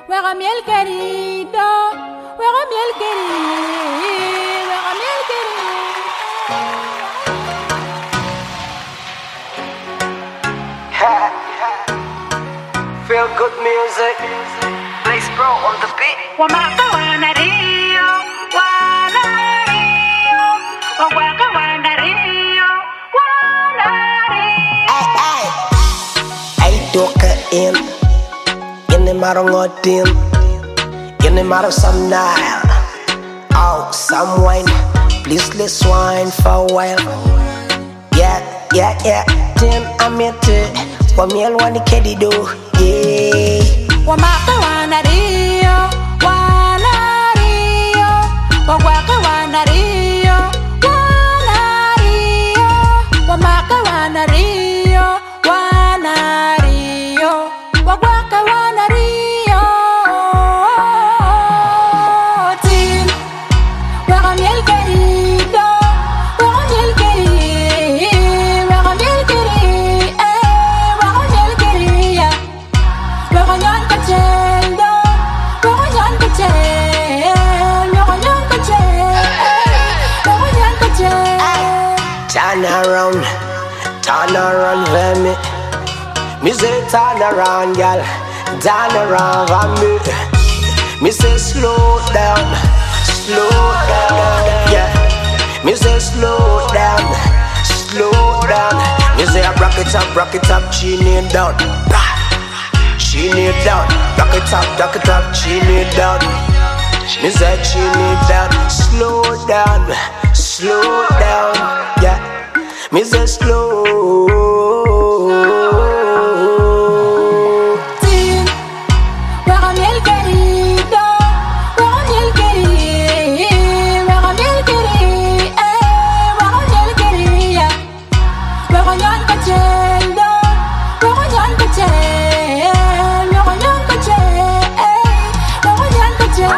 Juega miel querido, juega miel querido, juega miel querido. Feel good music. Blaze Pro on the beat. Wamaka wanario, wanario, wawaka wanario, wanario. Ay doka in. Yene maro ngotin. Yene maro some Nile. Oh, some wine. Please let's wine for a while. Yeah. Tin amete. Wamiel wani kedi do. Yeah. Wamaka wanario, wanario, wawaka wanario, wanario, wamaka wanario, wanario, wawaka wanario. Tin, juega miel querido, juega miel querido, juega miel querido, juega miel querida. Juega nyan kacheldo, juega nyan kachel, juega nyan kachel, juega nyan kachel. Turn around for me. Me say turn around, girl. Turn around for me. Me say slow down, yeah. Me say slow down. Me say rock it up, chin it down. Chin it down, rock it up, chin it down. Me say chin it down, slow down, yeah. Me say slow. Tin, juega miel querido, juega miel querido, juega miel querido, juega miel querida. Juega nyan kacheldo, juega nyan kachel, juega nyan kachel, juega nyan kachel.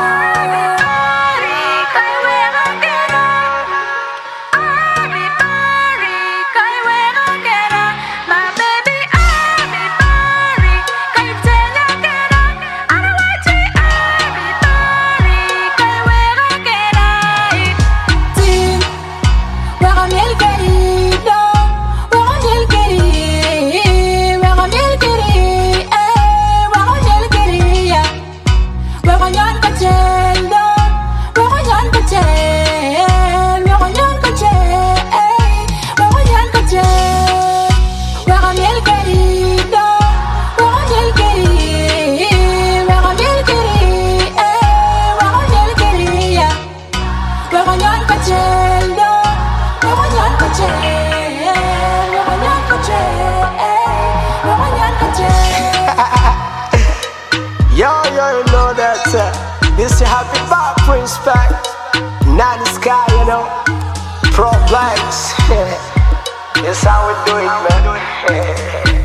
Tin, juega miel querido, juega miel querido, juega miel querido, juega miel querida. Juega nyan kacheldo, juega nyan kachel, juega nyan kachel, juega nyan kachel. Juega miel querido, juega miel querido, juega miel querido, juega miel querida. Juega nyan kacheldo, juega nyan kachel, juega nyan kachel, juega nyan kachel. Yo, you know that this your happy bar Prince Pack. Nanny Sky, you know. Pro Blacks. That's how we do it, man.